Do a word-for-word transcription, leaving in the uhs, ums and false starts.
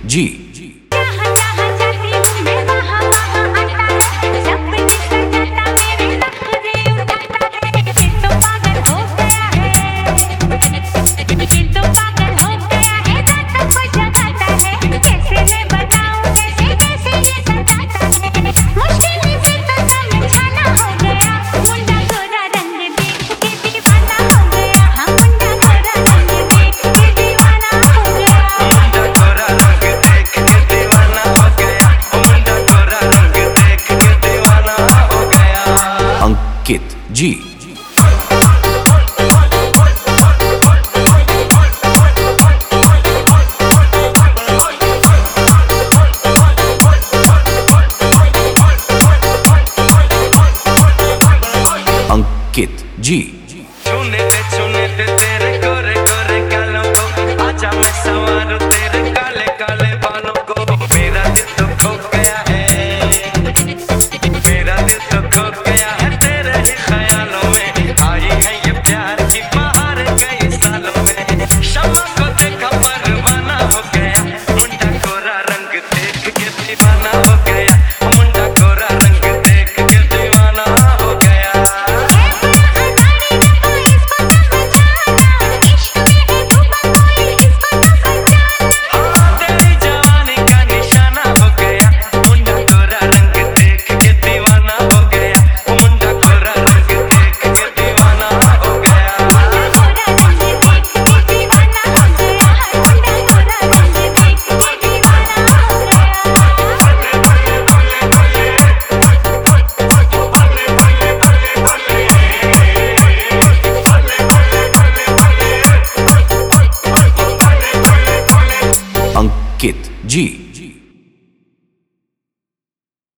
जी। अंकित जी। अंकित जी। छूने ते छूने ते तेरे गोरे गोरे गालों को आजा मैं संवारूं तेरे काले काले बालों को। मेरा दिल तो खो गया है, मेरा दिल तो खो गया है तेरे ही ख्यालों में। आई है ये प्यार की बहार कई सालों में। शम्मा को देखा परवाना हो गया, मुंडा कोरा रंग देख के दीवाना हो गया। मुंडा कोरा रंग देख के दीवाना हो गया। अंकित जी।